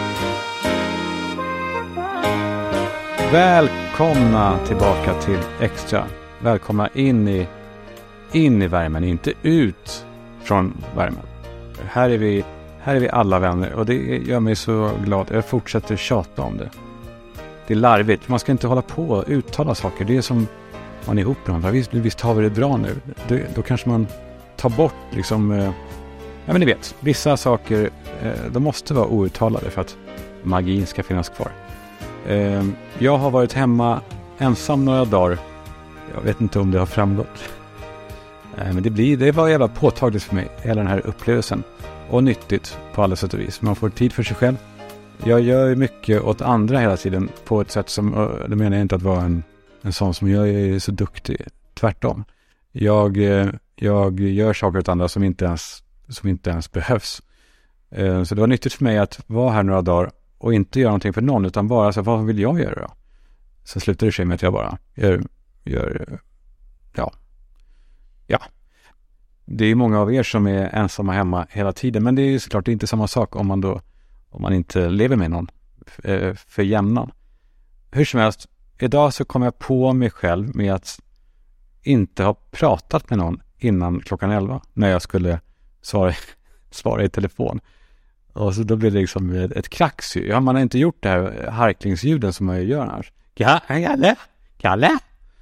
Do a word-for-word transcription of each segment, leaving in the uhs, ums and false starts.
Välkomna tillbaka till Extra. Välkomna in i, in i värmen, inte ut från värmen. Här är vi, här är vi alla vänner och det gör mig så glad. Jag fortsätter tjata om det. Det är larvigt. Man ska inte hålla på och uttala saker. Det är som man är ihop med någon. Visst, visst har vi det bra nu. Det, då kanske man tar bort liksom... Eh, ja, men ni vet. Vissa saker eh, de måste vara outtalade för att magin ska finnas kvar. Eh, jag har varit hemma ensam några dagar. Jag vet inte om det har framgått. Eh, men det, blir, det var jävla påtagligt för mig. Hela den här upplevelsen. Och nyttigt på alla sätt och vis. Man får tid för sig själv. Jag gör mycket åt andra hela tiden på ett sätt som, det menar jag inte att vara en, en sån som jag är så duktig. Tvärtom. Jag, jag gör saker åt andra som inte ens, som inte ens behövs. Så det var nyttigt för mig att vara här några dagar och inte göra någonting för någon utan bara så vad vill jag göra då? Så slutar det sig med att jag bara gör, gör ja. Ja. Det är många av er som är ensamma hemma hela tiden men det är såklart inte samma sak om man då om man inte lever med någon för, för jämnan. Hur som helst, idag så kom jag på mig själv med att inte ha pratat med någon innan klockan elva när jag skulle svara, svara i telefon. Och så då blev det liksom ett, ett krax. Ja, man har inte gjort det här harklingsljuden som man gör annars. Kalle? Kalle?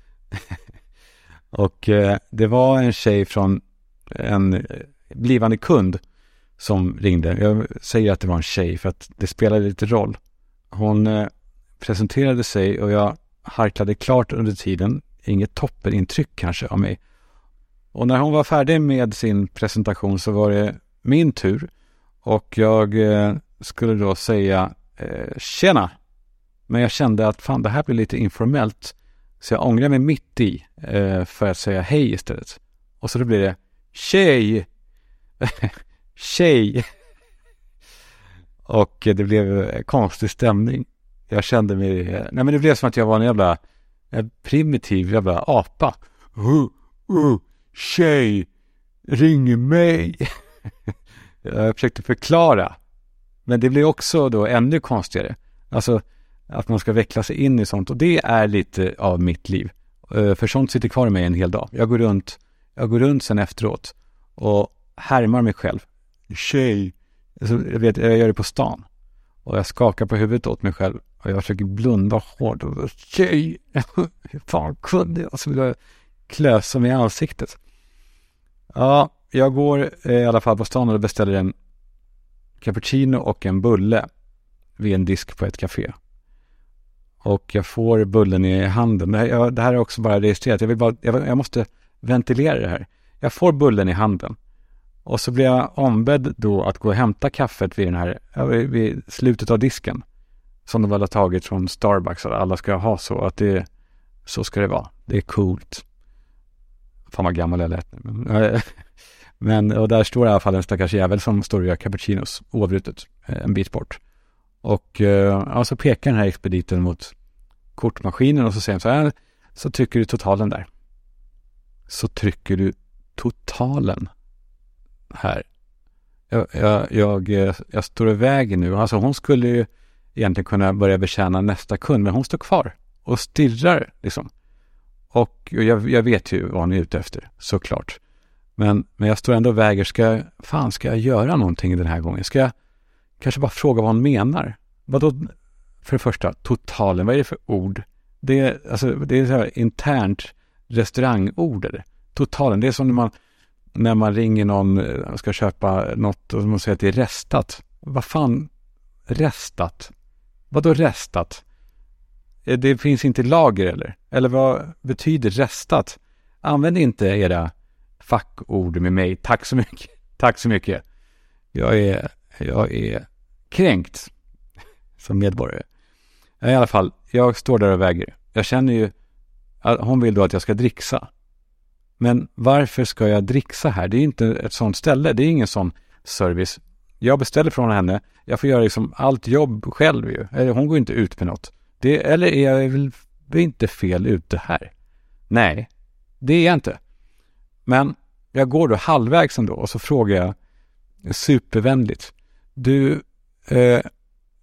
Och eh, det var en tjej från en blivande kund som ringde. Jag säger att det var en tjej för att det spelade lite roll. Hon eh, presenterade sig och jag harklade klart under tiden. Inget toppenintryck kanske av mig. Och när hon var färdig med sin presentation så var det min tur. Och jag eh, skulle då säga eh, tjena. Men jag kände att fan det här blir lite informellt. Så jag ångrar mig mitt i eh, för att säga hej istället. Och så då blir det tjej. Tjej. Och det blev konstig stämning. Jag kände mig... Nej men det blev som att jag var en jävla en primitiv jävla apa. Uh, uh, tjej. Ring mig. Jag försökte förklara. Men det blir också då ännu konstigare. Alltså att man ska veckla sig in i sånt. Och det är lite av mitt liv. För sånt sitter kvar i mig en hel dag. Jag går runt, jag går runt sen efteråt. Och härmar mig själv. Tjej. Alltså, jag vet, jag gör det på stan. Och jag skakar på huvudet åt mig själv. Och jag försöker blunda hårt. Och tjej. Hur fan kunde jag? Så vill jag klösa mig i ansiktet. Ja, jag går i alla fall på stan och beställer en cappuccino och en bulle vid en disk på ett café. Och jag får bullen i handen. Det här, jag, det här är också bara registrerat. Jag, vill bara, jag, jag måste ventilera det här. Jag får bullen i handen. Och så blir jag ombedd då att gå och hämta kaffet vid den här, vid slutet av disken. Som de väl har tagit från Starbucks. Alla ska ha så. Att det, så ska det vara. Det är coolt. Fan vad gammal jag lät. Men och där står i alla fall en stackars jävel som står och gör cappuccinos oavbrutet. En bit bort. Och ja, så pekar den här expediten mot kortmaskinen och så säger han så här. Så trycker du totalen där. Så trycker du totalen här. Jag, jag, jag, jag står i vägen nu. Alltså hon skulle ju egentligen kunna börja betjäna nästa kund. Men hon står kvar och stirrar liksom. Och jag, jag vet ju vad hon är ute efter. Såklart. Men, men jag står ändå och väger. Ska jag, fan ska jag göra någonting den här gången? Ska jag kanske bara fråga vad hon menar? Vadå? För det första, totalen. Vad är det för ord? Det är, alltså, det är så här internt restaurangord. Eller? Totalen. Det är som när man när man ringer någon och ska köpa något och man säger att det är restat. Vad fan? Restat? Vadå restat? Det finns inte lager eller? Eller vad betyder restat? Använd inte era fackord med mig. Tack så mycket. Tack så mycket. Jag är, jag är kränkt som medborgare. I alla fall, jag står där och väger. Jag känner ju att hon vill då att jag ska dricksa. Men varför ska jag dricksa här? Det är inte ett sånt ställe. Det är ingen sån service. Jag beställer från henne. Jag får göra liksom allt jobb själv ju. Eller hon går inte ut med något. Det, eller är jag väl inte fel ute här? Nej, det är jag inte. Men jag går då halvvägs ändå och så frågar jag supervänligt. Du, eh,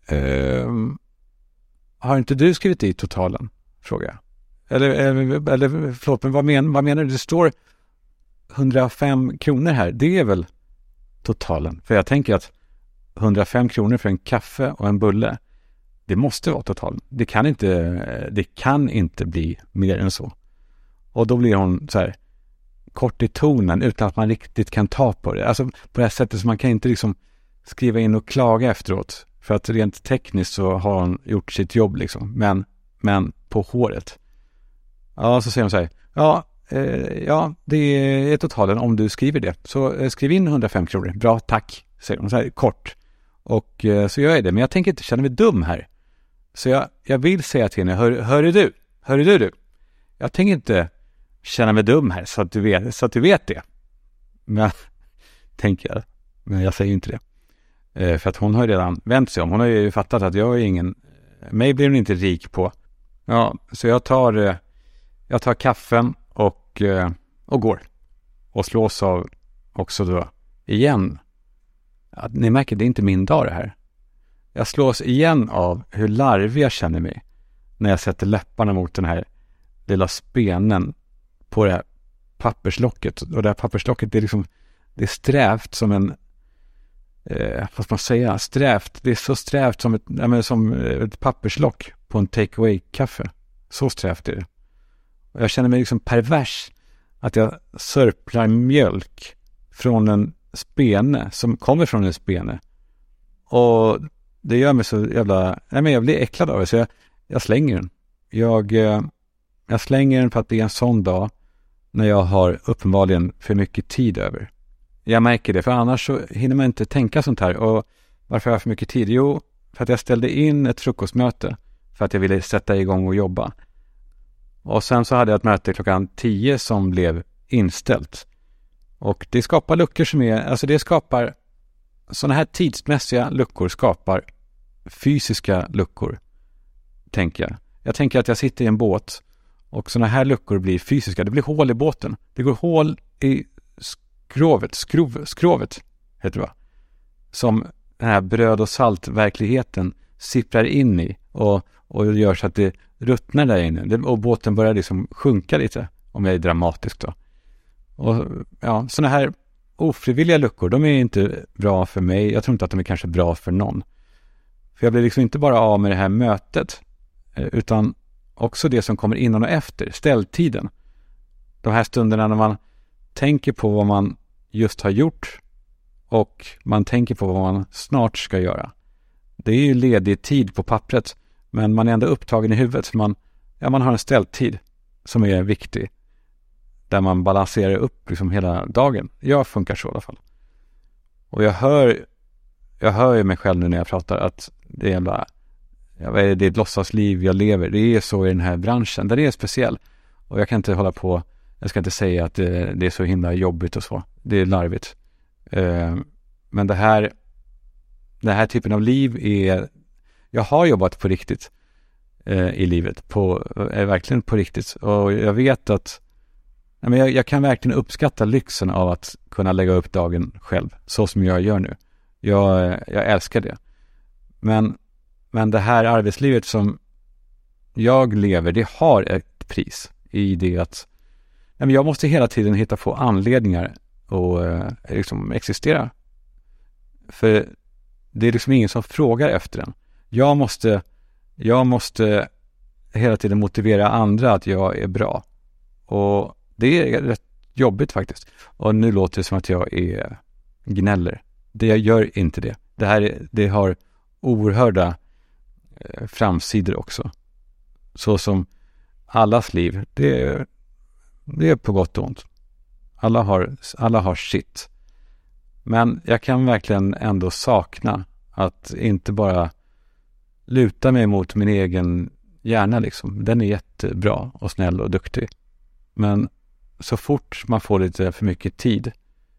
ehm, har inte du skrivit i totalen? Frågar jag. Eller, eller, eller förlåt, men vad, men, vad menar du? Det står hundrafem kronor här. Det är väl totalen? För jag tänker att hundrafem kronor för en kaffe och en bulle, det måste vara totalen. Det kan inte, det kan inte bli mer än så. Och då blir hon så här kort i tonen utan att man riktigt kan ta på det. Alltså på det här sättet så man kan inte liksom skriva in och klaga efteråt. För att rent tekniskt så har hon gjort sitt jobb liksom. Men, men på håret. Ja, så säger hon så här. Ja, eh, ja, det är totalen om du skriver det. Så eh, skriv in hundrafem kronor. Bra, tack, säger hon så här kort. Och eh, så gör jag det. Men jag tänker inte känna mig dum här. Så jag, jag vill säga till henne, hör, hör du, hör du du? Jag tänker inte känna mig dum här så att du vet, så att du vet det. Men, tänker jag. Men jag säger inte det. Eh, för att hon har ju redan vänt sig om. Hon har ju fattat att jag är ingen, mig blir hon inte rik på. Ja, så jag tar, eh, jag tar kaffen och, eh, och går. Och slås av också då igen. Att ni märker, det är inte min dag det här. Jag slås igen av hur larvig jag känner mig när jag sätter läpparna mot den här lilla spenen på det här papperslocket. Och det här papperslocket, det är liksom, det är strävt som en, eh, vad ska man säga, strävt. Det är så strävt som ett, ja, men som ett papperslock på en take-away-kaffe. Så strävt är det. Och jag känner mig liksom pervers att jag sörplar mjölk från en spene som kommer från en spene. Och det gör mig så jävla, nej men jag blir äcklad av det, så jag, jag slänger den. Jag, eh, jag slänger den för att det är en sån dag när jag har uppenbarligen för mycket tid över. Jag märker det, för annars så hinner man inte tänka sånt här. Och varför har jag för mycket tid? Jo, för att jag ställde in ett frukostmöte för att jag ville sätta igång och jobba. Och sen så hade jag ett möte klockan tio som blev inställt. Och det skapar luckor som är, alltså det skapar, sådana här tidsmässiga luckor skapar fysiska luckor, tänker jag. Jag tänker att jag sitter i en båt och sådana här luckor blir fysiska. Det blir hål i båten. Det går hål i skrovet, skrov, skrovet heter det va? Som den här bröd- och saltverkligheten sipprar in i och, och gör så att det ruttnar där inne. Det, och båten börjar liksom sjunka lite, om jag är dramatisk då. Och ja, sådana här ofrivilliga luckor, de är inte bra för mig. Jag tror inte att de är kanske bra för någon. För jag blir liksom inte bara av med det här mötet, utan också det som kommer innan och efter, ställtiden. De här stunderna när man tänker på vad man just har gjort och man tänker på vad man snart ska göra. Det är ju ledig tid på pappret, men man är ändå upptagen i huvudet, för man, ja, man har en ställtid som är viktig. Där man balanserar upp liksom hela dagen. Jag funkar så i alla fall. Och jag hör jag hör ju mig själv nu när jag pratar att det är bara, jag vet, det är ett låtsasliv jag lever. Det är så i den här branschen. Den är speciell. Och jag kan inte hålla på, jag ska inte säga att det, det är så himla jobbigt och så. Det är larvigt. Uh, men det här den här typen av liv är, jag har jobbat på riktigt uh, i livet. På, är verkligen på riktigt. Och jag vet att men jag, jag kan verkligen uppskatta lyxen av att kunna lägga upp dagen själv, så som jag gör nu. Jag, jag älskar det. Men, men det här arbetslivet som jag lever, det har ett pris i det att men jag måste hela tiden hitta på anledningar och eh, liksom existera. För det är liksom ingen som frågar efter den. Jag måste, jag måste hela tiden motivera andra att jag är bra. Och det är rätt jobbigt faktiskt. Och nu låter det som att jag är gnäller. Det jag gör inte det. Det här är, det har oerhörda eh, framsidor också. Så som allas liv. Det är, det är på gott och ont. Alla har, alla har sitt. Men jag kan verkligen ändå sakna att inte bara luta mig mot min egen hjärna liksom. Den är jättebra och snäll och duktig. Men så fort man får lite för mycket tid,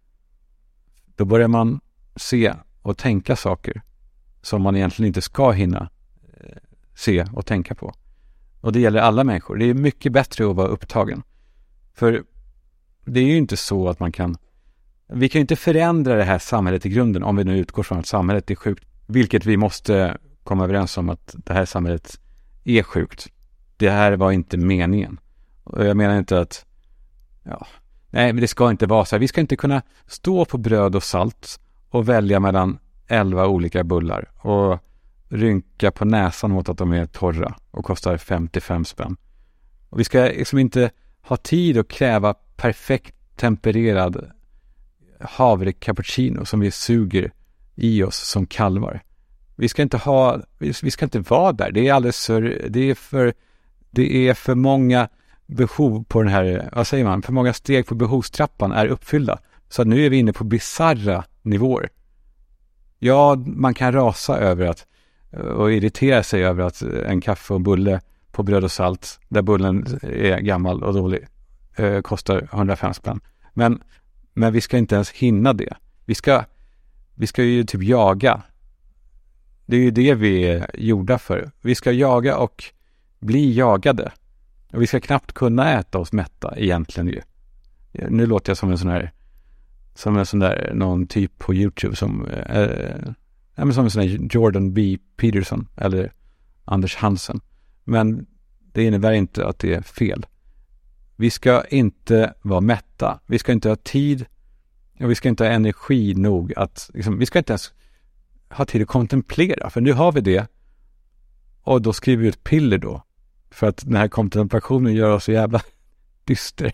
då börjar man se och tänka saker som man egentligen inte ska hinna se och tänka på. Och det gäller alla människor. Det är mycket bättre att vara upptagen. För det är ju inte så att man kan, vi kan ju inte förändra det här samhället i grunden om vi nu utgår från att samhället är sjukt, vilket vi måste komma överens om att det här samhället är sjukt. Det här var inte meningen. Och jag menar inte att ja, nej, men det ska inte vara så här. Vi ska inte kunna stå på bröd och salt och välja mellan elva olika bullar och rynka på näsan mot att de är torra och kostar femtiofem spänn. Och vi ska liksom inte ha tid att kräva perfekt tempererad havre cappuccino som vi suger i oss som kalvar. Vi ska inte ha, vi ska inte vara där. Det är alldeles för, det är för, det är för många behov på den här, vad säger man, för många steg på behovstrappan är uppfyllda. Så nu är vi inne på bizarra nivåer. Ja, man kan rasa över att och irritera sig över att en kaffe och bulle på bröd och salt, där bullen är gammal och dålig, eh, kostar hundrafem spänn. Men, men vi ska inte ens hinna det. Vi ska, vi ska ju typ jaga. Det är ju det vi är gjorda för. Vi ska jaga och bli jagade. Och vi ska knappt kunna äta oss mätta egentligen ju. Nu låter jag som en sån här som en sån där någon typ på YouTube som eh, ja, men som en sån här Jordan B. Peterson eller Anders Hansen. Men det innebär inte att det är fel. Vi ska inte vara mätta. Vi ska inte ha tid och vi ska inte ha energi nog att liksom, vi ska inte ens ha tid att kontemplera. För nu har vi det och då skriver vi ut piller då. För att den här kontemplationen gör oss så jävla dyster.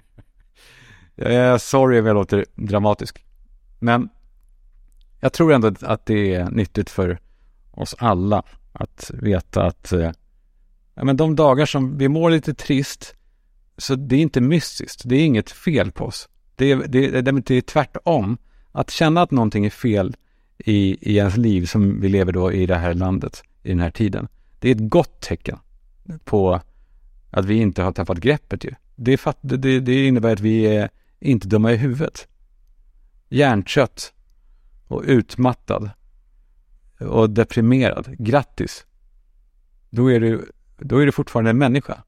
Jag är sorry om jag låter dramatisk. Men jag tror ändå att det är nyttigt för oss alla att veta att ja, men de dagar som vi mår lite trist, så det är inte mystiskt. Det är inget fel på oss. Det är, det är, det är tvärtom. Att känna att någonting är fel i, i ens liv som vi lever då i det här landet, i den här tiden. Det är ett gott tecken på att vi inte har tappat greppet ju. Det, är fatt, det, det innebär att vi är inte dumma i huvudet. Hjärntrött och utmattad och deprimerad. Grattis. Då är du, då är du fortfarande en människa.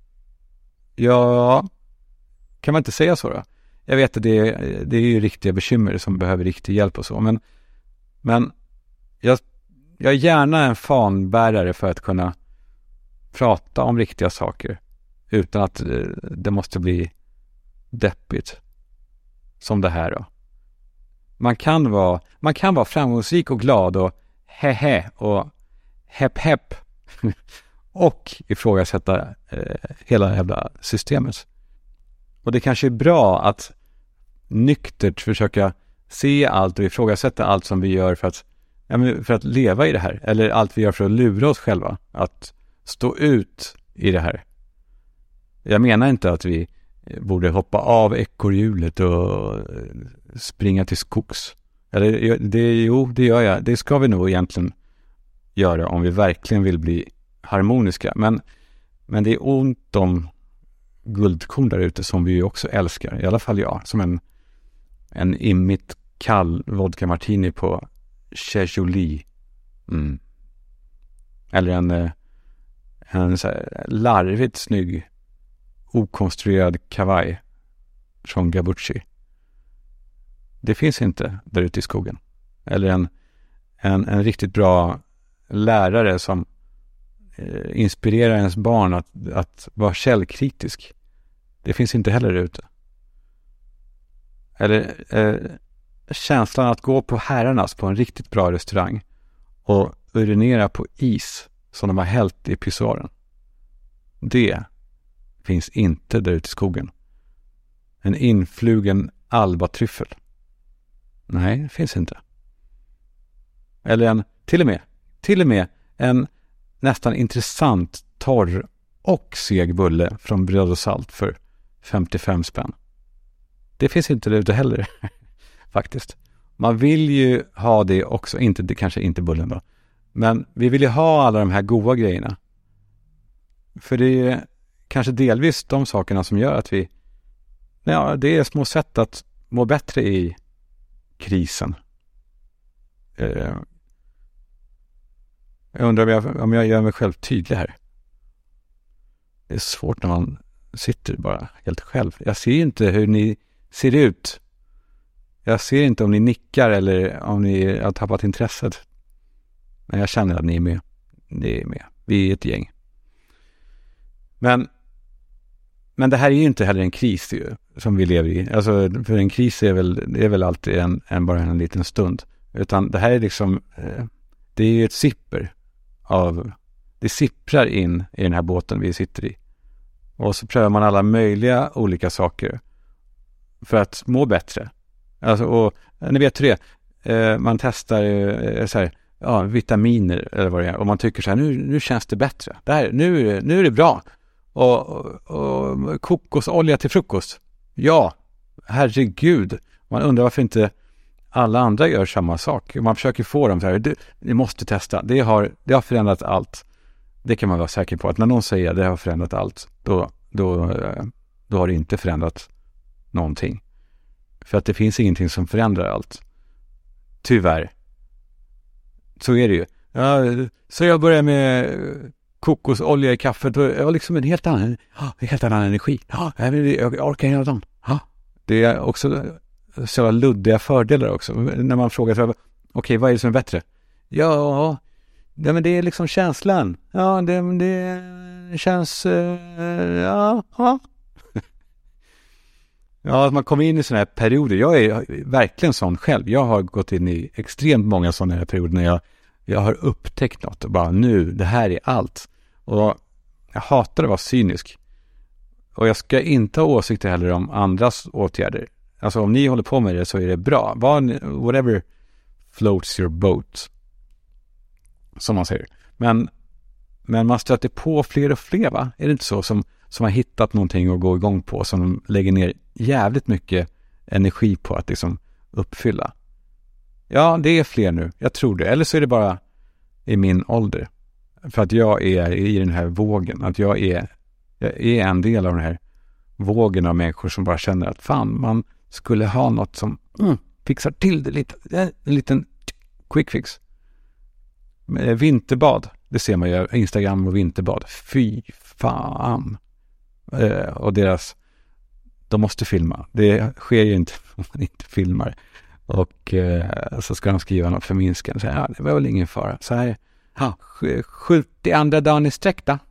Ja, kan man inte säga så då? Jag vet att det är, det är ju riktiga bekymmer som behöver riktig hjälp och så. Men, men jag, jag är gärna en fanbärare för att kunna prata om riktiga saker utan att det måste bli deppigt som det här då. Man kan vara, man kan vara framgångsrik och glad och hehe och hepp hepp och ifrågasätta eh, hela jävla systemet. Och det kanske är bra att nyktert försöka se allt och ifrågasätta allt som vi gör för att, ja, men för att leva i det här. Eller allt vi gör för att lura oss själva. Att stå ut i det här. Jag menar inte att vi borde hoppa av ekorrhjulet och springa till skogs. Eller det, jo, det gör jag. Det ska vi nog egentligen göra om vi verkligen vill bli harmoniska. Men, men det är ont om guldkorn där ute som vi ju också älskar. I alla fall jag. Som en, en immigt kall vodka martini på Chajoli. Mm. Eller en, en så här larvigt snygg okonstruerad kavaj från Gabucci. Det finns inte där ute i skogen. Eller en, en, en riktigt bra lärare som eh, inspirerar ens barn att, att vara källkritisk. Det finns inte heller där ute. Eller eh, känslan att gå på herrarnas på en riktigt bra restaurang och urinera på is som de har hällt i pissoaren. Det finns inte där ute i skogen. En influgen albatryffel. Nej, det finns inte. Eller en, till och med, till och med en nästan intressant, torr och seg bulle från bröd och salt för femtiofem spänn. Det finns inte där ute heller, faktiskt. Man vill ju ha det också, inte, det kanske inte bullen då. Men vi vill ju ha alla de här goda grejerna. För det är kanske delvis de sakerna som gör att vi, ja, det är små sätt att må bättre i krisen. Eh, jag undrar om jag, om jag gör mig själv tydlig här. Det är svårt när man sitter bara helt själv. Jag ser inte hur ni ser ut. Jag ser inte om ni nickar eller om ni har tappat intresset. Men jag känner att ni är med. Ni är med. Vi är ett gäng. Men Men det här är ju inte heller en kris ju, som vi lever i. Alltså, för en kris är väl, är väl alltid en, en, bara en liten stund. Utan det här är liksom, eh, det är ju ett sipper av, det sipprar in i den här båten vi sitter i. Och så prövar man alla möjliga olika saker för att må bättre. Alltså, och ni vet hur det är. Eh, man testar eh, så här, ja, vitaminer eller vad det är. Och man tycker så här, nu, nu känns det bättre. Det här, nu, nu är det bra. Och, och, och kokosolja till frukost. Ja, herregud. Man undrar varför inte alla andra gör samma sak. Man försöker få dem så här, du, ni måste testa. Det har, det har förändrat allt. Det kan man vara säker på. Att när någon säger att det har förändrat allt, då, då, då har det inte förändrat någonting. För att det finns ingenting som förändrar allt. Tyvärr. Så är det ju. Ja, så jag börjar med kokosolja i kaffet. Jag har liksom en helt annan, en helt annan energi. Ja, jag orkar hela dagen. Ja. Det är också så luddiga fördelar också. När man frågar okej, okay, vad är det som är bättre? Ja, det, men det är liksom känslan. Ja, det, det känns... Ja, ja. Ja, att man kommer in i sådana här perioder. Jag är verkligen sån själv. Jag har gått in i extremt många sådana här perioder när jag, jag har upptäckt något. Och bara nu, det här är allt. Och jag hatar att vara cynisk. Och jag ska inte ha åsikter heller om andras åtgärder. Alltså om ni håller på med det så är det bra. Whatever floats your boat. Som man säger. Men, men man stöter på fler och fler, va? Är det inte så? Som, som har hittat någonting att gå igång på. Som de lägger ner jävligt mycket energi på att liksom uppfylla. Ja, det är fler nu. Jag tror det. Eller så är det bara i min ålder. För att jag är i den här vågen. Att jag är, jag är en del av den här vågen av människor som bara känner att fan, man skulle ha något som mm, fixar till det lite. En liten quick fix. Vinterbad. Det ser man ju. Instagram och vinterbad. Fy fan. Eh, och deras... De måste filma. Det sker ju inte om man inte filmar. Och eh, så ska de skriva något förminskande. Så här, ja, det var väl ingen fara. Så här, ja, sjuttioandra dagen i sträck då.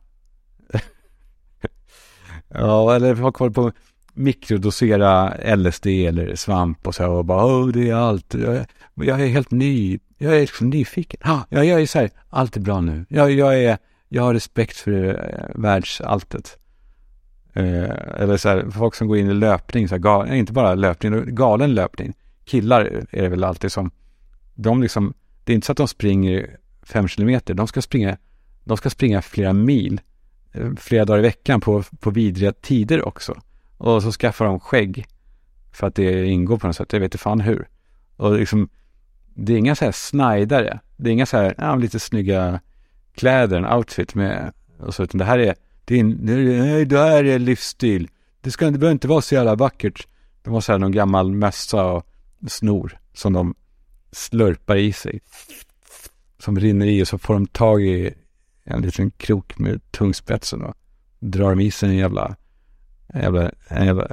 Ja, eller folk håller på att mikrodosera L S D eller svamp och så här, och bara, åh, det är allt. Jag, jag är helt ny. Jag är liksom nyfiken. Ja, jag är så här, allt är bra nu. Jag, jag, är, jag har respekt för eh, världsalltet. Eh, eller så här, folk som går in i löpning, så här, gal, inte bara löpning, galen löpning. Killar är det väl alltid som, de liksom, det är inte så att de springer fem kilometer, de ska springa, de ska springa flera mil, flera dagar i veckan på, på vidriga tider också. Och så skaffar de skägg för att det ingår på något sätt, jag vet inte fan hur. Och liksom, det är inga så här snajdare, det är inga så här, ja, lite snygga kläder, en outfit med, och så, utan det här är, det, är, nej, det här är livsstil. Det ska det behöver inte vara så jävla vackert. Det måste ha någon gammal mössa och snor som de slurpar i sig. Som rinner i, och så får de tag i en liten krok med tungspetsen och drar dem i sig en jävla en jävla, en jävla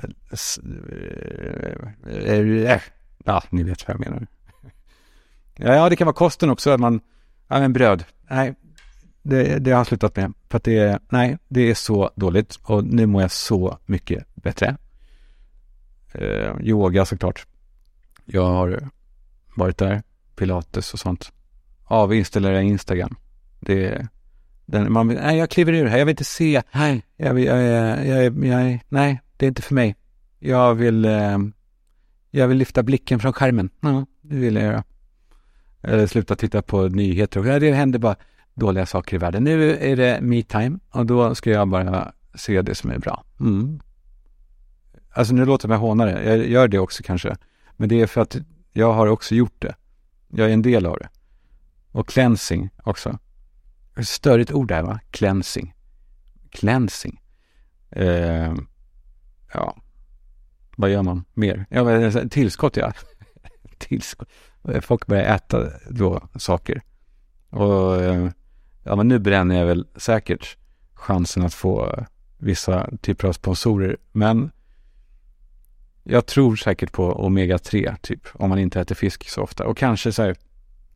ja, ni vet vad jag menar. Ja, det kan vara kosten också att man, ja, men bröd. Nej, det, det har jag slutat med. För att det är, nej, det är så dåligt. Och nu mår jag så mycket bättre. Eh, yoga såklart. Jag har varit där. Pilates och sånt. Avinstallera Instagram. Det är den, man, nej, jag kliver ur här. Jag vill inte se. Nej, jag, jag, jag, jag, jag, nej, det är inte för mig. Jag vill eh, jag vill lyfta blicken från skärmen. Ja, det vill jag göra. Eller sluta titta på nyheter. Och det händer bara dåliga saker i världen. Nu är det me time. Och då ska jag bara se det som är bra. Mm. Alltså nu låter jag mig håna det. Jag gör det också kanske. Men det är för att jag har också gjort det. Jag är en del av det. Och cleansing också. Störigt ord där, va? Cleansing. Cleansing. Eh, ja. Vad gör man mer? Ja, tillskott, ja. Tillskott. Folk börjar äta då saker. Och ja, men nu bränner jag väl säkert chansen att få vissa typer av sponsorer. Men jag tror säkert på omega tre typ. Om man inte äter fisk så ofta. Och kanske så här,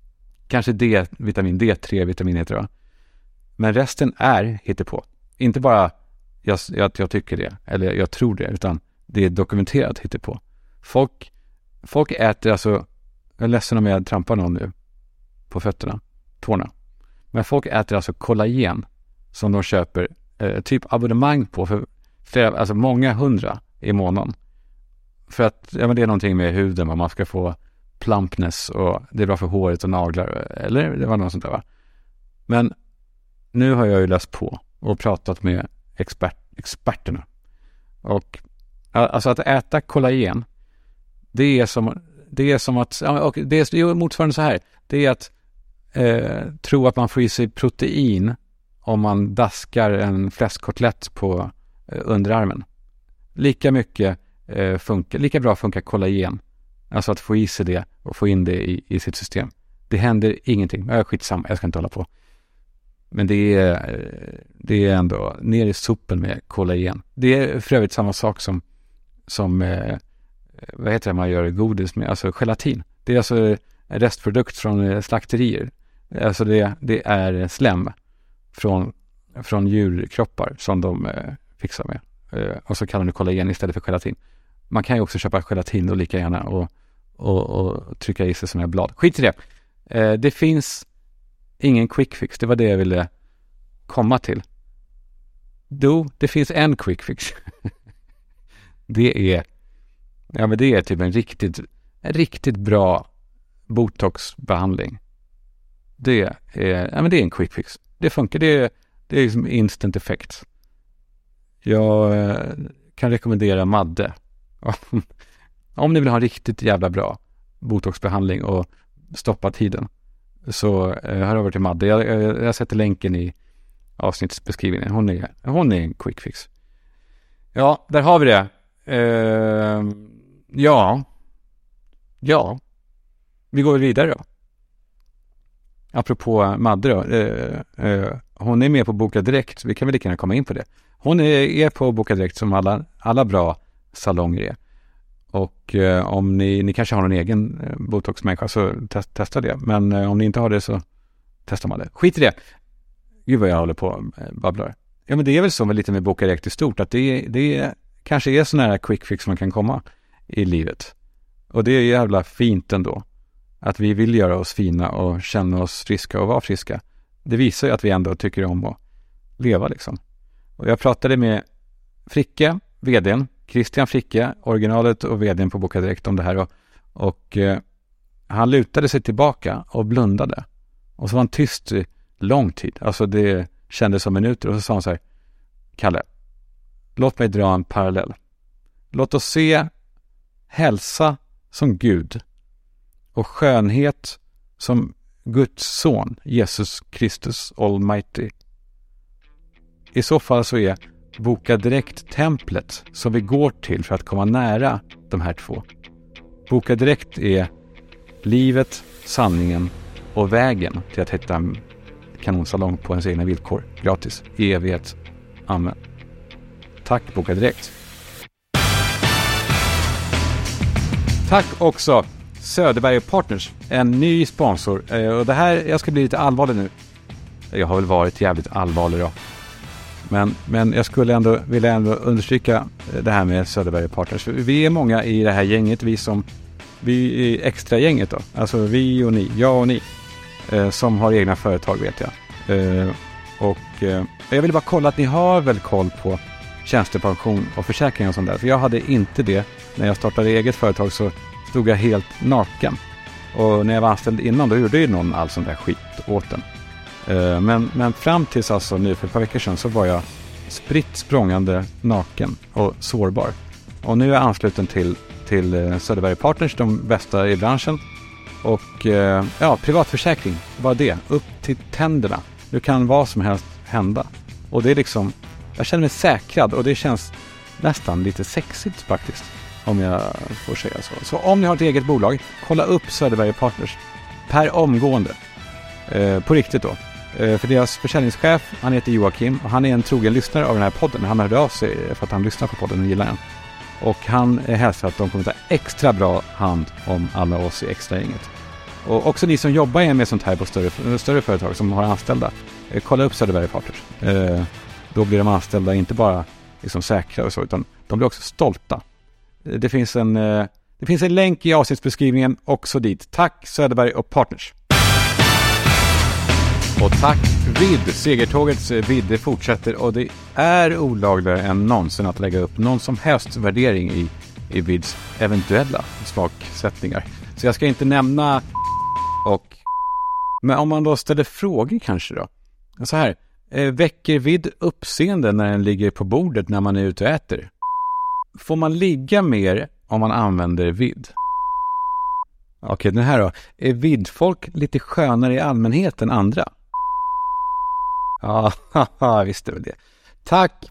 Kanske D-vitamin, D tre vitamin heter det. Men resten är hittepå. Inte bara jag, jag, jag tycker det, eller jag tror det, utan det är dokumenterat hittepå. Folk, folk äter alltså, jag är ledsen om jag trampar någon nu på fötterna, tårna. Men folk äter alltså kollagen som de köper eh, typ abonnemang på för flera, alltså många hundra i månaden. För att ja, men det är någonting med huden, man ska få plumpness och det är bra för håret och naglar, eller det var något sånt där va. Men nu har jag ju läst på och pratat med expert, experterna. Och alltså att äta kollagen, det är som det är som att och det är motsvarande så här. Det är att eh, tro att man får i sig protein om man daskar en fläskkotlett på eh, underarmen. Lika mycket eh, funkar, lika bra funkar kollagen. Alltså att få i sig det och få in det i, i sitt system. Det händer ingenting. Jag är skitsamma, jag ska inte hålla på. Men det är, det är ändå ner i sopen med kollagen. Det är för övrigt samma sak som, som eh, vad heter det man gör godis med? Alltså gelatin. Det är alltså en restprodukt från slakterier. Alltså det, det är slem från, från djurkroppar som de eh, fixar med. Eh, och så kallar de kollagen istället för gelatin. Man kan ju också köpa gelatin och lika gärna och, och, och trycka i sig sådana här blad. Skit i det. Eh, det finns ingen quick fix. Det var det jag ville komma till. Då, det finns en quick fix. det är ja men det är typ en riktigt en riktigt bra botoxbehandling. Det är ja men det är en quick fix. Det funkar. Det är det är liksom instant effect. Jag eh, kan rekommendera Madde. Om ni vill ha riktigt jävla bra botoxbehandling och stoppa tiden, så eh, hör över till Madde. Jag, jag, jag sätter länken i avsnittsbeskrivningen. Hon är, hon är en quick fix. Ja, där har vi det. Eh, ja. Ja. Vi går vidare då. Apropå Madde då. Eh, eh, hon är med på Boka Direkt. Vi kan väl lika gärna komma in på det. Hon är, är på Boka Direkt som alla, alla bra salonger är. Och eh, om ni, ni kanske har någon egen eh, botoxmänniska så test, testa det. Men eh, om ni inte har det så testar man det. Skit i det. Gud vad jag håller på eh, babblar. Ja men det är väl så med lite med Boka Direkt i stort. Att det, det kanske är sån här quick fix man kan komma i livet. Och det är jävla fint ändå. Att vi vill göra oss fina och känna oss friska och vara friska. Det visar ju att vi ändå tycker om att leva liksom. Och jag pratade med Fricke, vdn, Christian Fricke, originalet och vdn på Boka Direkt om det här. Och, och eh, han lutade sig tillbaka och blundade. Och så var han tyst i lång tid. Alltså det kändes som minuter. Och så sa han så här: Kalle, låt mig dra en parallell. Låt oss se hälsa som Gud och skönhet som Guds son, Jesus Kristus Almighty. I så fall så är Boka Direkt templet som vi går till för att komma nära de här två. Boka Direkt är livet, sanningen och vägen till att hitta en kanonsalong på ens egna villkor. Gratis, i evighet. Amen. Tack Boka Direkt. Tack också Söderberg Partners, en ny sponsor. Och det här, jag ska bli lite allvarlig nu. Jag har väl varit jävligt allvarlig då. Men, men jag skulle ändå vilja ändå understryka det här med Söderberg Partners. För vi är många i det här gänget, vi som vi är extra gänget då. Alltså vi och ni, jag och ni eh, som har egna företag vet jag. Eh, och eh, jag vill bara kolla att ni har väl koll på tjänstepension och försäkring och sånt där. För jag hade inte det. När jag startade eget företag så stod jag helt naken. Och när jag var anställd innan då gjorde ju någon all sån där skit åt den. Men, men fram tills alltså nu för ett par veckor sedan så var jag spritt språngande naken och sårbar. Och nu är jag ansluten till, till Söderberg Partners, de bästa i branschen. Och ja, privatförsäkring, bara det. Upp till tänderna. Nu kan vad som helst hända. Och det är liksom, jag känner mig säkrad och det känns nästan lite sexigt faktiskt. Om jag får säga så. Så om ni har ett eget bolag, kolla upp Söderberg Partners per omgående. Eh, på riktigt då. Eh, för deras försäljningschef, han heter Joakim och han är en trogen lyssnare av den här podden. Han hörde av sig för att han lyssnar på podden och gillar den. Och han hälsar att de kommer ta extra bra hand om alla oss i extra gänget. Och också ni som jobbar med sånt här på större, större företag som har anställda. Eh, kolla upp Söderberg Partners. Eh, då blir de anställda inte bara liksom säkra och så, utan de blir också stolta. Eh, det finns en... Eh, Det finns en länk i avsnittsbeskrivningen också dit. Tack Söderberg och Partners. Och tack Vid. Segertågets Vid, det fortsätter och det är olagligare än någonsin att lägga upp någon som helst värdering i, i Vids eventuella svagsättningar. Så jag ska inte nämna och... Men om man då ställer frågor kanske då. Så här, väcker Vid uppseende när den ligger på bordet när man är ute och äter? Får man ligga mer om man använder vid? Okej, den här då. Är vidfolk lite skönare i allmänhet än andra? Ja, jag visste väl det. Tack!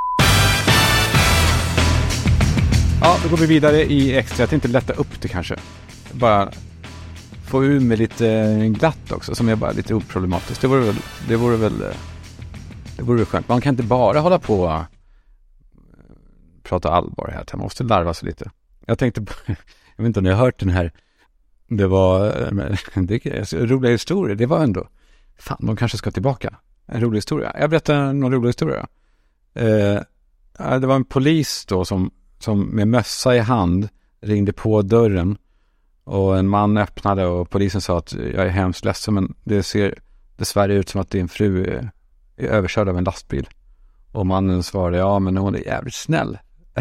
Ja, då går vi vidare i extra. Jag tänkte lätta upp det kanske. Bara få ur med lite glatt också, som är bara lite oproblematiskt. Det vore väl, det vore väl, det vore skönt. Man kan inte bara hålla på och prata allvar här. Man måste larva sig lite. Jag tänkte på, jag vet inte om ni har hört den här, det var det är roliga historier, det var ändå, fan, de kanske ska tillbaka. En rolig historia. Jag berättar någon rolig historia. Eh, det var en polis då som, som med mössa i hand ringde på dörren och en man öppnade och polisen sa att jag är hemskt ledsen, men det ser dessvärre ut som att din fru är, är överkörd av en lastbil. Och mannen svarade, ja men hon är jävligt snäll.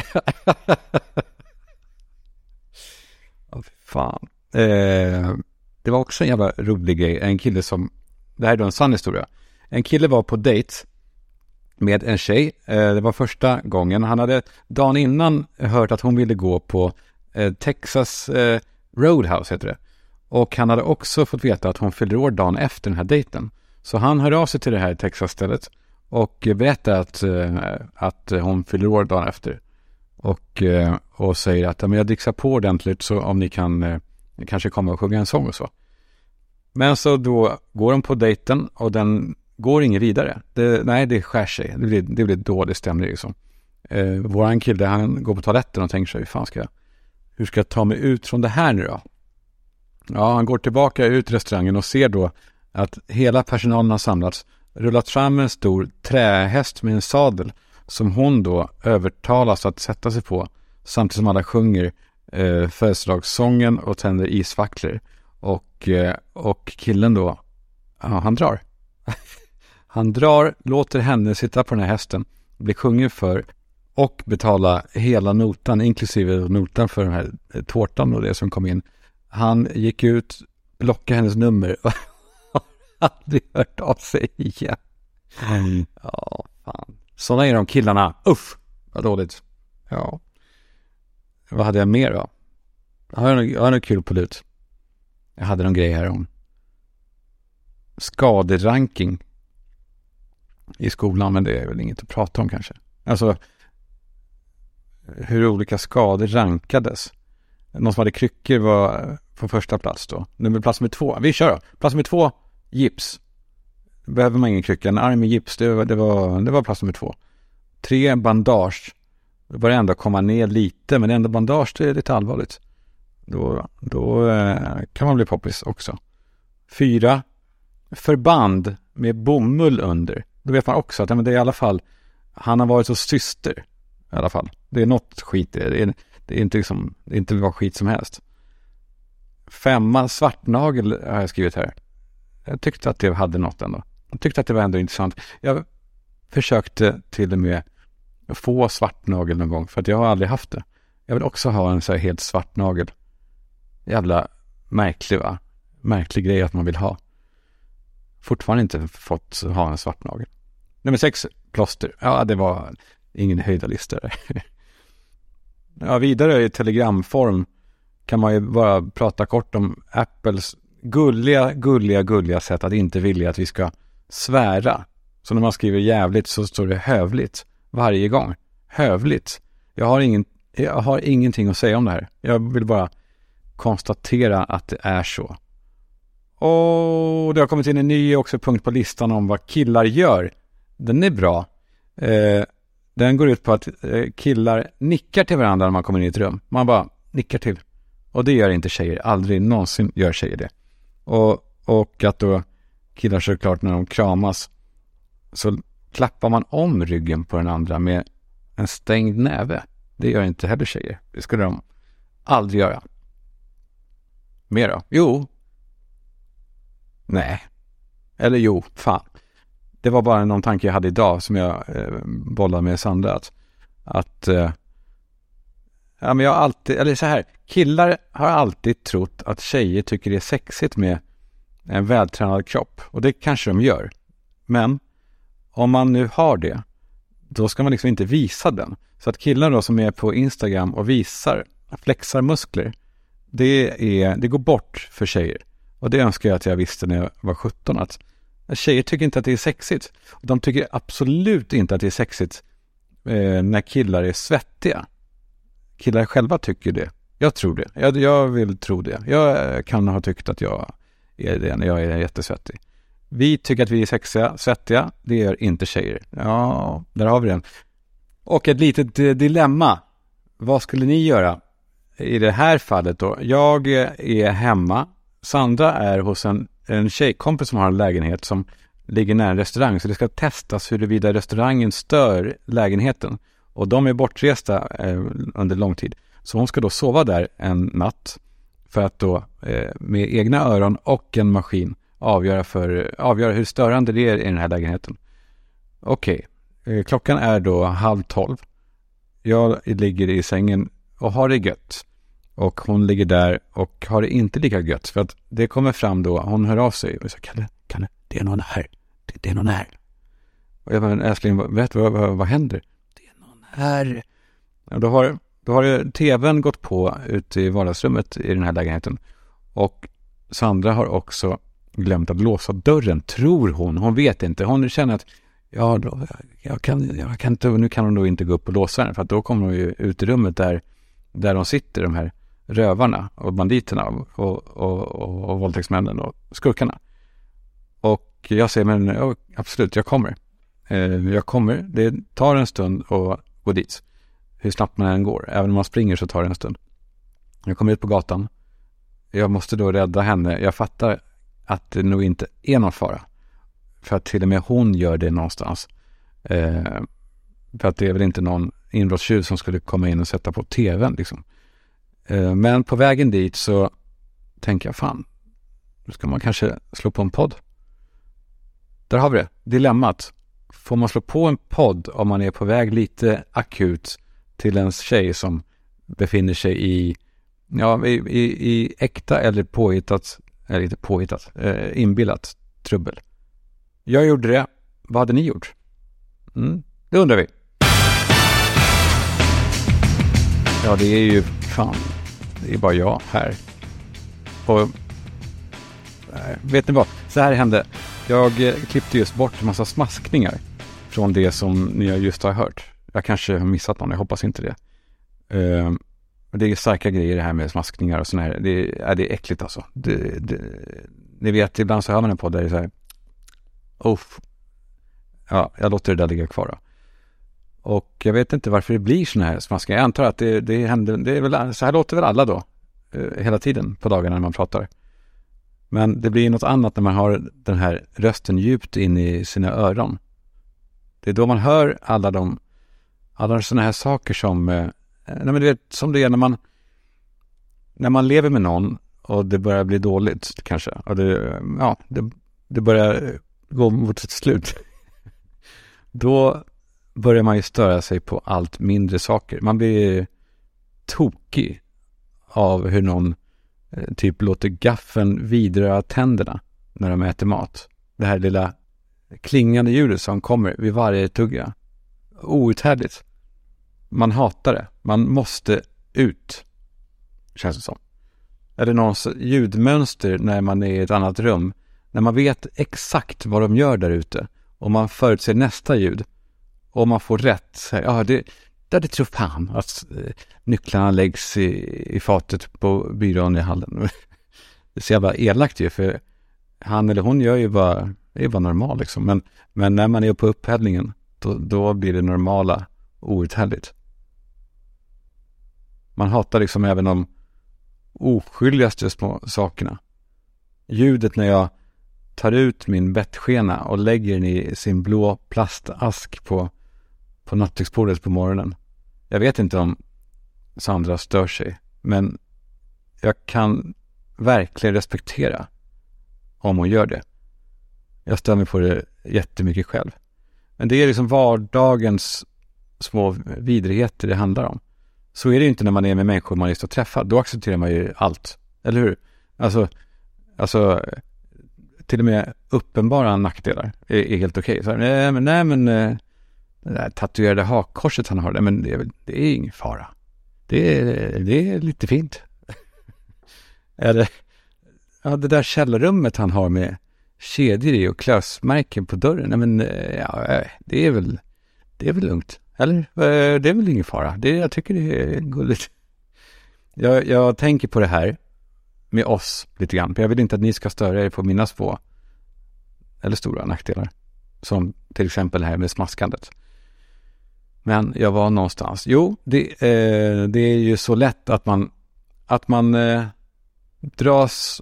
Oh, fan. Eh, det var också en jävla rolig grej. En kille som, det här är då en sann historia. En kille var på dejt med en tjej. Eh, det var första gången. Han hade dagen innan hört att hon ville gå på eh, Texas eh, Roadhouse heter det. Och han hade också fått veta att hon fyllde år dagen efter den här dejten. Så han hörde av sig till det här Texas-stället och berättade att, eh, att hon fyllde år dagen efter. Och, och säger att ja, men jag dricksar på ordentligt så om ni kan eh, kanske komma och sjunga en sång och så. Men så då går de på dejten och den går ingen vidare. Det, nej, det skär sig. Det blir, det blir dålig stämning liksom. Eh, våran kille, han går på toaletten och tänker sig, hur fan ska jag, hur ska jag ta mig ut från det här nu då? Ja, han går tillbaka ut i restaurangen och ser då att hela personalen har samlats, rullat fram en stor trähäst med en sadel som hon då övertalas att sätta sig på samtidigt som alla sjunger eh, födelsedagssången och tänder isfacklor. Och, eh, och killen då, ja, han drar. Han drar, låter henne sitta på den här hästen, bli sjungen för och betala hela notan, inklusive notan för den här tårtan och det som kom in. Han gick ut, blockade hennes nummer och aldrig hört av sig igen. Mm. Ja, fan. Sådana är de killarna. Uff, vad dåligt. Ja. Vad hade jag mer då? Jag har något, jag har något kul på lut. Jag hade någon grej här om skaderanking i skolan, men det är väl inget att prata om kanske. Alltså hur olika skador rankades. Någon som hade kryckor var på första plats då. Nu är plats med två. Vi kör då. Plats med två, gips. Behöver man ingen krycka. En arm i gips, det var, det var, det var plats med två. Tre, bandage. Det börjar ändå komma ner lite, men ändå bandage, det är lite allvarligt. Då, då eh, kan man bli poppis också. Fyra, förband med bomull under. Då vet man också att ja, men det är i alla fall, han har varit hos syster i alla fall. Det är något skit det är. Det är, det är inte liksom, det är inte vad skit som helst. Femma, svartnagel har jag skrivit här. Jag tyckte att det hade något ändå. Jag tyckte att det var ändå intressant. Jag försökte till och med få svartnagel någon gång, för att jag har aldrig haft det. Jag vill också ha en så här helt svart nagel. Jävla märklig va? Märklig grej att man vill ha. Fortfarande inte fått ha en svart nagel. Nummer sex, plåster. Ja, det var ingen höjdarlista där. Ja, vidare i telegramform kan man ju bara prata kort om Apples gulliga, gulliga, gulliga sätt att inte vilja att vi ska svära. Så när man skriver jävligt så står det hövligt varje gång. Hövligt. Jag har, ingen, jag har ingenting att säga om det här. Jag vill bara konstatera att det är så. Och det har kommit in en ny också punkt på listan om vad killar gör. Den är bra. Eh, den går ut på att eh, killar nickar till varandra när man kommer in i ett rum. Man bara nickar till. Och det gör inte tjejer. Aldrig någonsin gör tjejer det. Och, och att då killar såklart när de kramas så klappar man om ryggen på den andra med en stängd näve. Det gör inte heller tjejer. Det skulle de aldrig göra. Mer då? Jo. Nej. Eller jo, fan. Det var bara någon tanke jag hade idag som jag eh, bollade med Sandra. Att, att eh, ja, men jag har alltid, eller så här, killar har alltid trott att tjejer tycker det är sexigt med en vältränad kropp. Och det kanske de gör. Men om man nu har det, då ska man liksom inte visa den. Så att killar då som är på Instagram och visar, flexar muskler, det, är, det går bort för tjejer. Och det önskar jag att jag visste när jag var sjutton. Att tjejer tycker inte att det är sexigt. Och de tycker absolut inte att det är sexigt eh, när killar är svettiga. Killar själva tycker det. Jag tror det. Jag, jag vill tro det. Jag kan ha tyckt att jag är det när jag är jättesvettig. Vi tycker att vi är sexiga, svettiga. Det gör inte tjejer. Ja, där har vi den. Och ett litet dilemma. Vad skulle ni göra i det här fallet då? Jag är hemma. Sandra är hos en, en tjejkompis som har en lägenhet som ligger nära en restaurang. Så det ska testas huruvida restaurangen stör lägenheten. Och de är bortresta eh, under lång tid. Så hon ska då sova där en natt. För att då eh, med egna öron och en maskin avgöra, för, avgöra hur störande det är i den här lägenheten. Okej. Okay. Eh, klockan är då halv tolv. Jag ligger i sängen och har det gött. Och hon ligger där och har det inte lika gött. För att det kommer fram då, hon hör av sig och säger, Kalle, Kalle, det är någon här. Det, det är någon här. Och jag bara, älskling, vet du vad, vad, vad händer? Det är någon här. Och då har, då har tvn gått på ute i vardagsrummet i den här lägenheten. Och Sandra har också glömt att låsa dörren, tror hon. Hon vet inte. Hon känner att ja, då, jag kan, jag kan inte, nu kan hon då inte gå upp och låsa den. För att då kommer hon ju ut i rummet där där de sitter, de här rövarna och banditerna och, och, och, och, och våldtäktsmännen och skurkarna. Och jag säger, men ja, absolut, jag kommer. Eh, jag kommer. Det tar en stund att gå dit. Hur snabbt man än går. Även om man springer så tar det en stund. Jag kommer ut på gatan. Jag måste då rädda henne. Jag fattar att det nog inte är någon fara. För att till och med hon gör det någonstans. Eh, för att det är väl inte någon inbrottstjuv som skulle komma in och sätta på tvn liksom. Eh, men på vägen dit så tänker jag, fan, nu ska man kanske slå på en podd. Där har vi det. Dilemmat. Får man slå på en podd om man är på väg lite akut till en tjej som befinner sig i ja, i, i, i äkta eller påhittat, eller inte påhittat, eh, inbillat trubbel. Jag gjorde det. Vad hade ni gjort? Mm, det undrar vi. Ja, det är ju fan, det är bara jag här. Och nej, vet ni vad? Så här hände. Jag eh, klippte just bort en massa smaskningar från det som ni just har hört. Jag kanske har missat någon, jag hoppas inte det. Uh, det är starka grejer det här med smaskningar och sån här. Det är, det är äckligt alltså. Det, det, ni vet, ibland så hör man en podd där det är så här. Oh. Ja, jag låter det där ligga kvar då. Och jag vet inte varför det blir såna här smaskningar. Jag antar att det, det händer, det är väl, så här låter väl alla då. Uh, hela tiden på dagarna när man pratar. Men det blir något annat när man har den här rösten djupt in i sina öron. Det är då man hör alla de alla sådana här saker som eh, nej men du vet, som det är när man när man lever med någon och det börjar bli dåligt kanske. Och det, ja, det, det börjar gå mot ett slut. Då börjar man ju störa sig på allt mindre saker. Man blir tokig av hur någon eh, typ låter gaffeln vidröra tänderna när de äter mat. Det här lilla klingande ljudet som kommer vid varje tugga. Outhärdligt. Man hatar det. Man måste ut. Känns det som. Är det någons ljudmönster när man är i ett annat rum? När man vet exakt vad de gör där ute. Och man förutser nästa ljud. Och man får rätt. Ja, det, det, det tror fan att eh, nycklarna läggs i, i fatet på byrån i hallen. Det är så jävla elakt ju. För han eller hon gör ju bara, det är bara normal liksom. Men, men när man är på upphällningen. Då, då blir det normala outhärdligt. Man hatar liksom även de oskyldigaste små sakerna. ljudet när jag tar ut min bettskena och lägger den i sin blå plastask på, på nattduksbordet på morgonen. Jag vet inte om Sandra stör sig, men jag kan verkligen respektera om hon gör det. Jag stör mig på det jättemycket själv. Men det är liksom vardagens små vidrigheter det handlar om. Så är det ju inte när man är med människor man just har träffat. Då accepterar man ju allt. Eller hur? Alltså, alltså till och med uppenbara nackdelar är, är helt okej. Så nej men, nej, men det där tatuerade hakkorset han har, det, men det är, det är ingen fara. Det är, det är lite fint. Eller ja, det där källarrummet han har med kedjor i och klösmärken på dörren. Nej, men ja, det är väl det är väl lugnt. Eller? Det är väl ingen fara. Det, jag tycker det är gulligt. Jag, jag tänker på det här med oss lite grann. För jag vill inte att ni ska störa er på mina små eller stora nackdelar. Som till exempel här med smaskandet. Men jag var någonstans. Jo, det, eh, det är ju så lätt att man att man eh, dras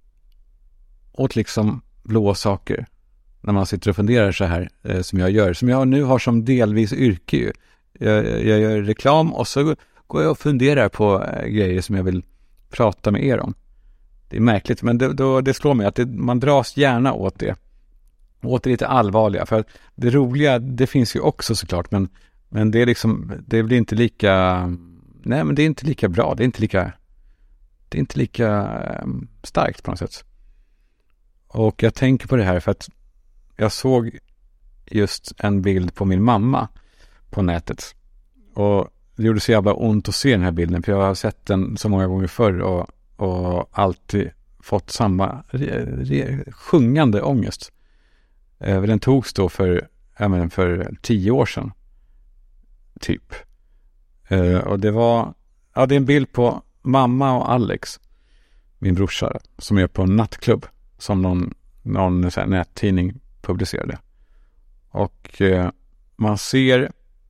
åt liksom blå saker när man sitter och funderar så här eh, som jag gör. Som jag nu har som delvis yrke ju. Jag, jag gör reklam och så går jag och funderar på eh, grejer som jag vill prata med er om. Det är märkligt, men det, då, det slår mig att det, man dras gärna åt det. Åt det lite allvarliga. För det roliga, det finns ju också såklart, men, men det är liksom, det blir inte lika, nej men det är inte lika bra. Det är inte lika, det är inte lika um, starkt på något sätt. Och jag tänker på det här för att jag såg just en bild på min mamma på nätet. Och det gjorde så jävla ont att se den här bilden. För jag har sett den så många gånger förr och, och alltid fått samma re, re, sjungande ångest. Eh, den togs då för, jag menar, för tio år sedan. Typ. Eh, och det var, ja det är en bild på mamma och Alex, min brorsa, som är på en nattklubb. Som någon, någon så här nättidning publicerade. Och eh, man ser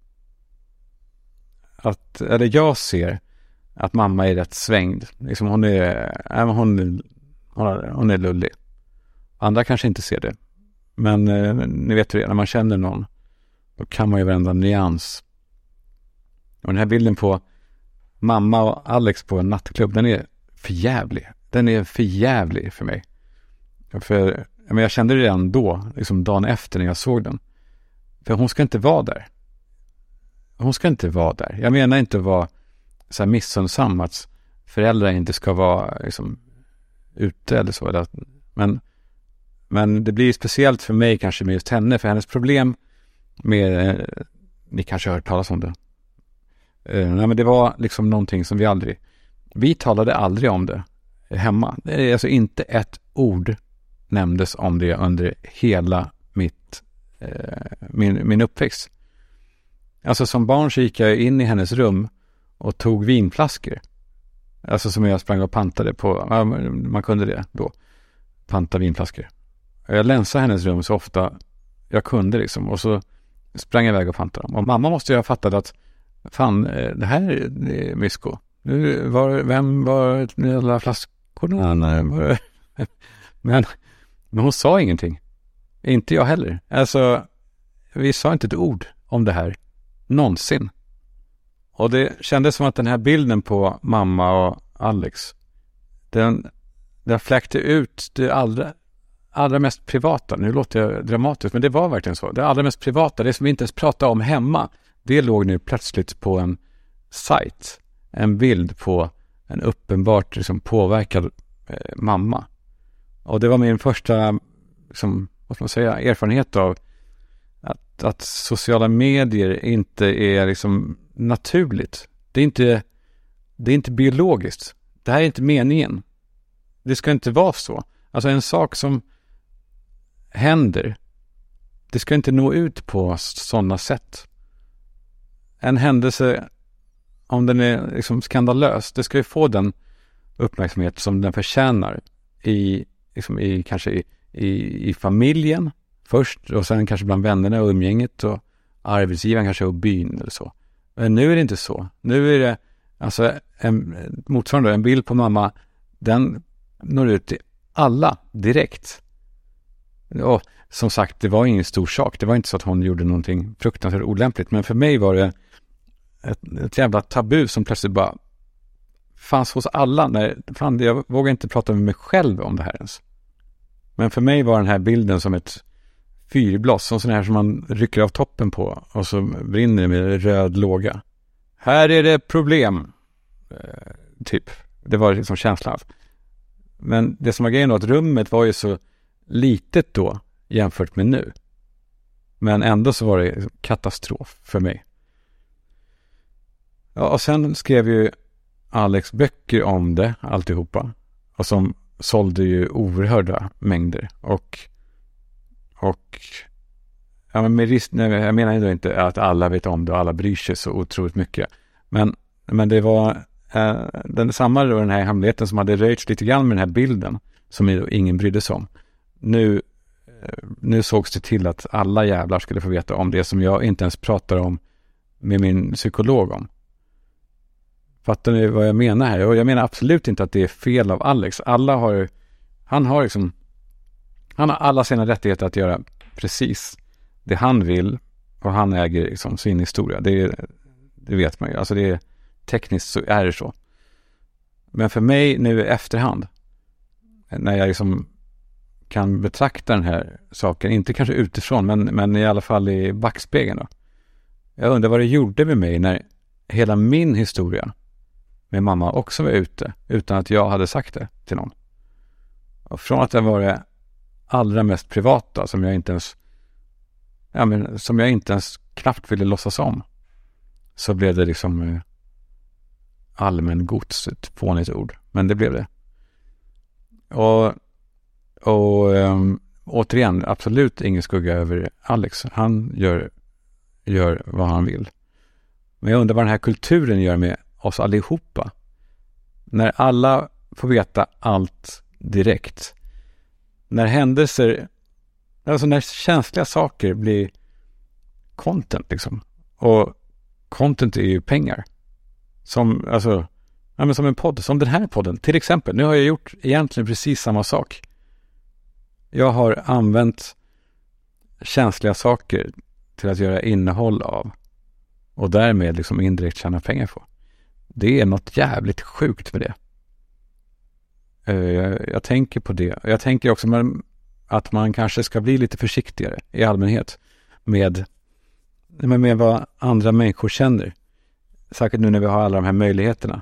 att, eller jag ser att mamma är rätt svängd. Liksom hon är, äh, hon, hon, är, hon är lullig. Andra kanske inte ser det. Men eh, ni vet hur det är, när man känner någon då kan man ju varenda nyans. Och den här bilden på mamma och Alex på en nattklubb, den är för jävlig. Den är för jävlig för mig. För men jag kände det redan då, liksom dagen efter när jag såg den. För hon ska inte vara där. Hon ska inte vara där. Jag menar inte att vara så här missunnsam att föräldrar inte ska vara liksom ute eller så. Men, men det blir speciellt för mig kanske med just henne. För hennes problem med, ni kanske har hört talas om det. Uh, nej, men det var liksom någonting som vi aldrig, vi talade aldrig om det hemma. Det är alltså inte ett ord nämndes om det under hela mitt, eh, min, min uppväxt. Alltså som barn så gick jag in i hennes rum och tog vinflaskor. Alltså som jag sprang och pantade på, ja, man kunde det då, panta vinflaskor. Jag länsade hennes rum så ofta jag kunde liksom, och så sprang jag iväg och pantade dem. Och mamma måste ju ha fattat att fan, det här är mysko. Nu var, vem var de alla flaskorna? Nej, var, men Men hon sa ingenting. Inte jag heller. Alltså, vi sa inte ett ord om det här. Någonsin. Och det kändes som att den här bilden på mamma och Alex, den, den fläckte ut det allra, allra mest privata. Nu låter jag dramatiskt, men det var verkligen så. Det allra mest privata, det som vi inte ens pratade om hemma, det låg nu plötsligt på en sajt. En bild på en uppenbart liksom, påverkad eh, mamma. Och det var min första liksom, vad ska man säga, erfarenhet av att, att sociala medier inte är liksom naturligt. Det är inte, det är inte biologiskt. Det här är inte meningen. Det ska inte vara så. Alltså en sak som händer, det ska inte nå ut på sådana sätt. En händelse, om den är liksom skandalös, det ska ju få den uppmärksamhet som den förtjänar i liksom i, kanske i, i, i familjen först och sen kanske bland vännerna och umgänget och arbetsgivaren kanske och byn eller så. Men nu är det inte så. Nu är det alltså en, motsvarande en bild på mamma, den når ut till alla direkt. Och som sagt, det var ingen stor sak. Det var inte så att hon gjorde någonting fruktansvärt olämpligt. Men för mig var det ett, ett jävla tabu som plötsligt bara fanns hos alla. När, fan, jag vågar inte prata med mig själv om det här ens. Men för mig var den här bilden som ett fyrbloss. Som sån här som man rycker av toppen på. Och så brinner det med röd låga. Här är det problem. Eh, typ. Det var liksom känslan. Men det som var grejen då, att rummet var ju så litet då jämfört med nu. Men ändå så var det katastrof för mig. Ja, och sen skrev ju Alex böcker om det, alltihopa. Och som sålde ju oerhörda mängder. Och och ja, men med risk, nej, jag menar ju inte att alla vet om det och alla bryr sig så otroligt mycket. Men, men det var eh, den samma då, den här hemligheten som hade röjts lite grann med den här bilden som ju ingen brydde sig om. Nu, nu sågs det till att alla jävlar skulle få veta om det som jag inte ens pratar om med min psykolog om. Fattar ni vad jag menar här? Och jag menar absolut inte att det är fel av Alex. Alla har, han har liksom, han har alla sina rättigheter att göra precis det han vill och han äger liksom sin historia. Det, det vet man ju. Alltså det är, tekniskt så är det så. Men för mig nu i efterhand, när jag liksom kan betrakta den här saken, inte kanske utifrån, men, men i alla fall i backspegeln då. Jag undrar vad det gjorde med mig när hela min historia med mamma också var ute, utan att jag hade sagt det till någon. Och från att det var det allra mest privata som jag inte ens ja, men, som jag inte ens knappt ville låtsas om, så blev det liksom eh, allmän gods, ett fånigt ord. Men det blev det. Och Och um, återigen, absolut ingen skugga över Alex. Han gör, gör vad han vill. Men jag undrar vad den här kulturen gör med oss allihopa. När alla får veta allt direkt. När händelser, alltså när känsliga saker blir content liksom. Och content är ju pengar. Som, alltså, ja, men som en podd, som den här podden. Till exempel, nu har jag gjort egentligen precis samma sak. Jag har använt känsliga saker till att göra innehåll av och därmed liksom indirekt tjäna pengar på. Det är något jävligt sjukt med det. Jag, jag tänker på det. Jag tänker också att man kanske ska bli lite försiktigare i allmänhet med, med vad andra människor känner. Säkert nu när vi har alla de här möjligheterna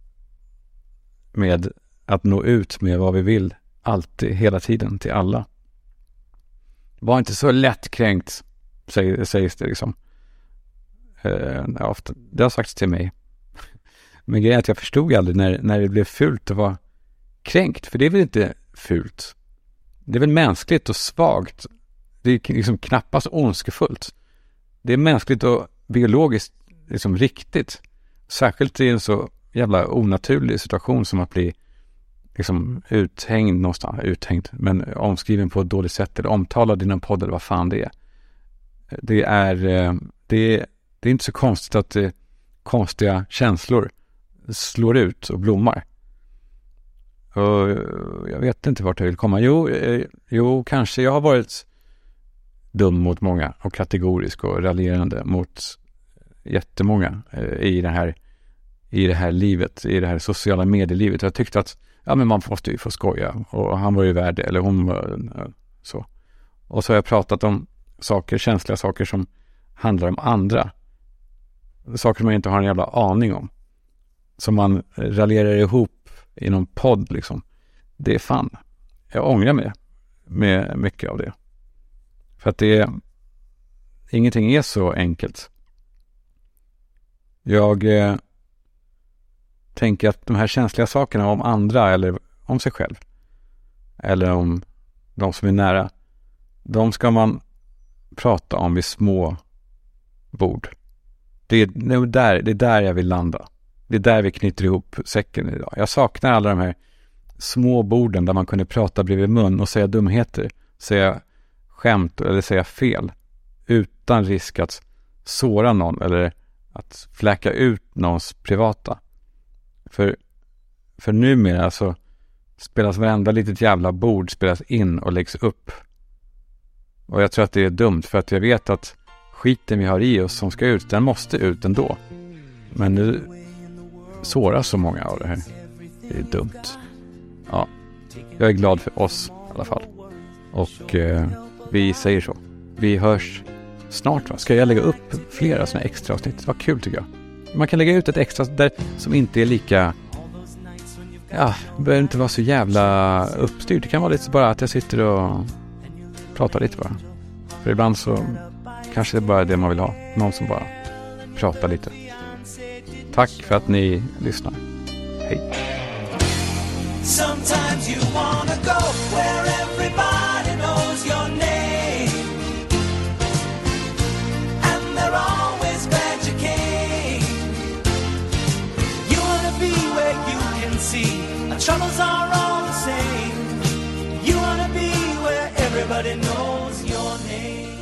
med att nå ut med vad vi vill. Alltid, hela tiden, till alla. Var inte så lättkränkt, säg, sägs det liksom. Uh, ofta, det har sagts till mig. Men grejen är att jag förstod aldrig när, när det blev fult att vara kränkt. För det är väl inte fult. Det är väl mänskligt och svagt. Det är liksom knappast ondskefullt. Det är mänskligt och biologiskt liksom riktigt. Särskilt i en så jävla onaturlig situation som att bli liksom uthängd någonstans, uthängd, men omskriven på ett dåligt sätt eller omtalad i någon podd eller vad fan det är. Det är, det är, det är inte så konstigt att det, konstiga känslor slår ut och blommar. Och jag vet inte vart jag vill komma. Jo, eh, jo, kanske jag har varit dum mot många och kategorisk och raljerande mot jättemånga eh, i det här i det här livet, i det här sociala medielivet. Jag tyckte att ja, men man måste ju få skoja. Och han var ju värd det, eller hon var så. Och så har jag pratat om saker, känsliga saker som handlar om andra. Saker som man inte har en jävla aning om. Som man raljerar ihop i någon podd liksom. Det är fan. Jag ångrar mig med mycket av det. För att det är, ingenting är så enkelt. Jag eh, tänker att de här känsliga sakerna om andra eller om sig själv eller om de som är nära, de ska man prata om vid små bord. Det är, det är, där, det är där jag vill landa. Det är där vi knyter ihop säcken idag. Jag saknar alla de här små borden där man kunde prata bredvid mun och säga dumheter, säga skämt eller säga fel utan risk att såra någon eller att fläcka ut någons privata. För, för numera så, spelas varenda litet jävla bord spelas in och läggs upp. Och jag tror att det är dumt för att jag vet att skiten vi har i oss som ska ut, den måste ut ändå. Men nu sårar så många av det här. Det är dumt. Ja, jag är glad för oss i alla fall. Och eh, vi säger så. Vi hörs snart, va? Ska jag lägga upp flera såna extra avsnitt? Vad kul tycker jag. Man kan lägga ut ett extra där som inte är lika... Ja, det behöver inte vara så jävla uppstyrt. Det kan vara lite så bara att jag sitter och pratar lite bara. För ibland så kanske det är bara det man vill ha. Någon som bara pratar lite. Tack för att ni lyssnar. Hej. Sometimes you wanna go where everybody knows your name, and they're always glad you came. You wanna be where you can see our troubles are all the same. You wanna be where everybody knows your name.